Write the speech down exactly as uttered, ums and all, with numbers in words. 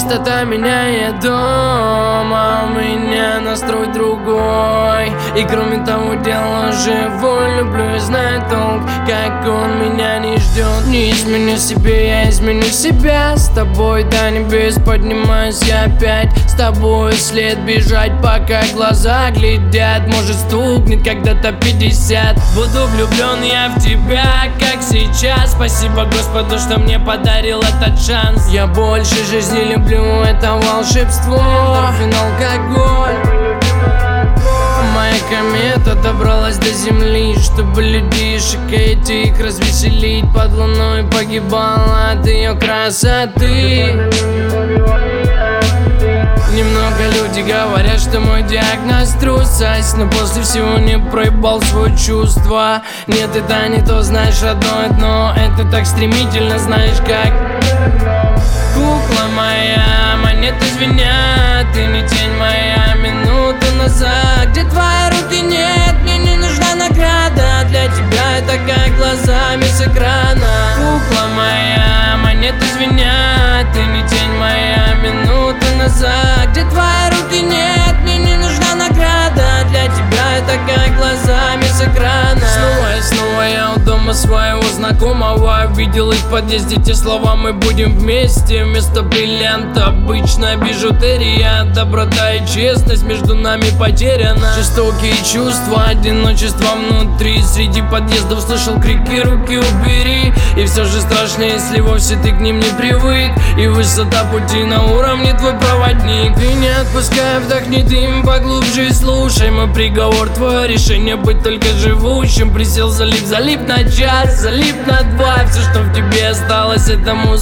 Частота меняет дом, а у меня настрой другой. И кроме того, дело живой. Люблю и знаю толк, как он меня не ждет. Не изменю себе, я изменю себя. С тобой до небес поднимаюсь я опять. С тобой след бежать, пока глаза глядят. Может стукнет когда-то пятьдесят. Буду влюблен я в тебя, как сейчас. Спасибо Господу, что мне подарил этот шанс. Я больше жизни люблю, это волшебство. Эндорфин, алкоголь. Моя комета добралась до земли, чтобы людишек этих развеселить. Под луной погибала от ее красоты. Немного люди говорят, что мой диагноз трусость, но после всего не проебал свое чувство. Нет, это не то, знаешь, родное дно. Это так стремительно, знаешь как. Кукла моя, монеты звенят. Ты не тень моя, минуту назад. Где твои руки, нет, мне не нужна награда. Для тебя это как глазами с экрана. Кукла моя, монеты звенят. Ты не тень моя, минуту назад. Где твои руки, нет, мне не нужна награда. Для тебя это как глазами с экрана. Снова и снова я у дома своего знакомого. Видел их в подъезде те слова: мы будем вместе. Вместо бриллианта обычная бижутерия. Доброта и честность между нами потеряна. Жестокие чувства, одиночество внутри. Среди подъездов слышал крики: руки убери. И все же страшно, если вовсе ты к ним не привык. И высота пути на уровне твой проводник. Ты не отпускай, вдохни дым поглубже и слушай мой приговор. Твое решение быть только живущим. Присел, залип, залип на час, залип на два. Все, что в тебе осталось, это музыка.